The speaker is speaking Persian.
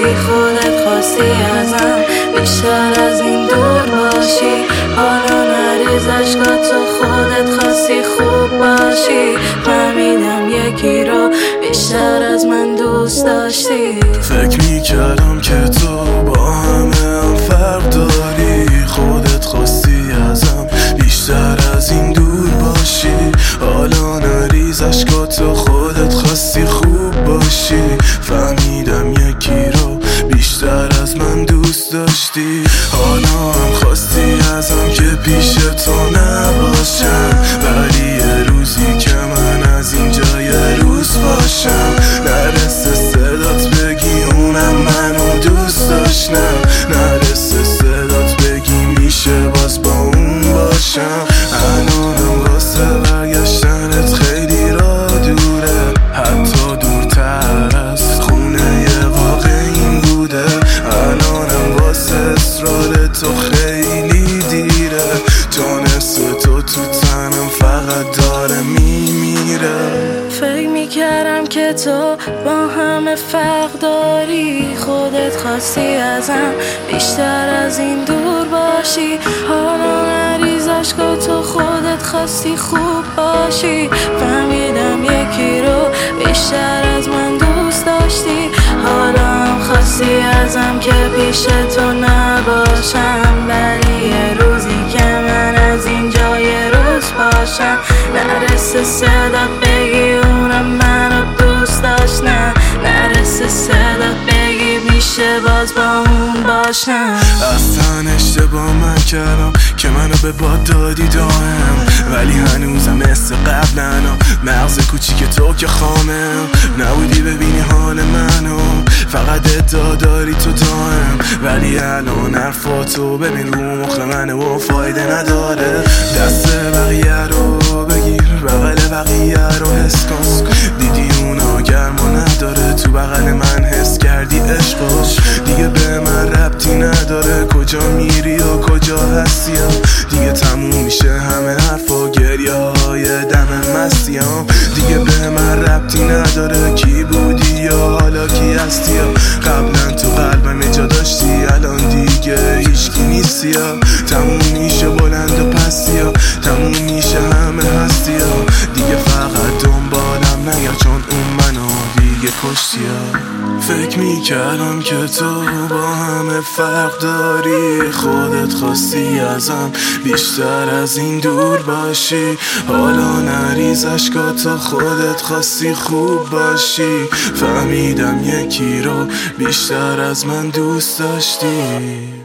خودت خواستی ازم بیشتر از این دور باشی. حالا نریز اشکاتو، خودت خواستی خوب باشی. فهمیدم یکی رو بیشتر از من دوست داشتی. فکر میکردم که تو با همه فرق داری، خودت خواستی ازم بیشتر از این دور باشی. حالا نریز اشکاتو، خودت خواستی خوب باشی. فهمیدم یکی رو بیشتر از من دوست داشتی. حالا هم خواستی ازم که پیش تو نباشم، ولی یه روزی که من از اینجا یه روز باشم. نرسه صدات بگی اونم منو دوست داشتم، نرسه صدات بگی میشه باز با اون باشم. الانم واسه برگشتنت خیلی را دوره، حتی دورتر از خونه واقعیم بوده. الانم واسه اصرار تو خیلی دیره، چون حس تو تنم فقط داره میمیره. فکر میکردم که تو با همه فرق داری، خودت خواستی ازم بیشتر از این دور باشی. حالا نریز اشکاتو، خودت خواستی خوب باشی. فهمیدم یکی رو بیشتر از من دوست داشتی. حالا هم خواستی ازم که پیش تو نباشم، ولی یه روزی که من از اینجا یه روز باشم. نرسه صدات بگی اونم منو دوست داشت، نه نرسه صدات بگی میشه باز با اون باشم. اصلا اشتباه من کردم که منو به باد دادی دائم، ولی هنوزم مثل قبلنا مغز کوچیک تو که خامه. نبودی ببینی حال منو، فقط ادعا داری تو دائم، ولی الان حرفاتو ببین رو مخ منه و فایده نداره. دست بقیه رو بگیر، بغل بقیه رو حس کن. دیدی اونا گرما نداره، تو بغل من حس کردی عشقش. دیگه به من ربطی نداره کجا میری و کجا هستی، دیگه تموم میشه همه حرفا گریه های دم مستیم. دیگه به من ربطی نداره کی بودی یا حالا کی هستی. قبلا تو قلبم جا داشتی، الان دیگه هیچکی نیستی. تموم میشه بلند و پستی، تموم میشه همه هستی. دیگه فقط دنبالم نگرد، چون اون منو دیگه کشتی. فکر میکردم که تو با همه فرق داری، خودت خواستی ازم بیشتر از این دور باشی. حالا نریز اشکاتو، خودت خواستی خوب باشی. فهمیدم یکی رو بیشتر از من دوست داشتی.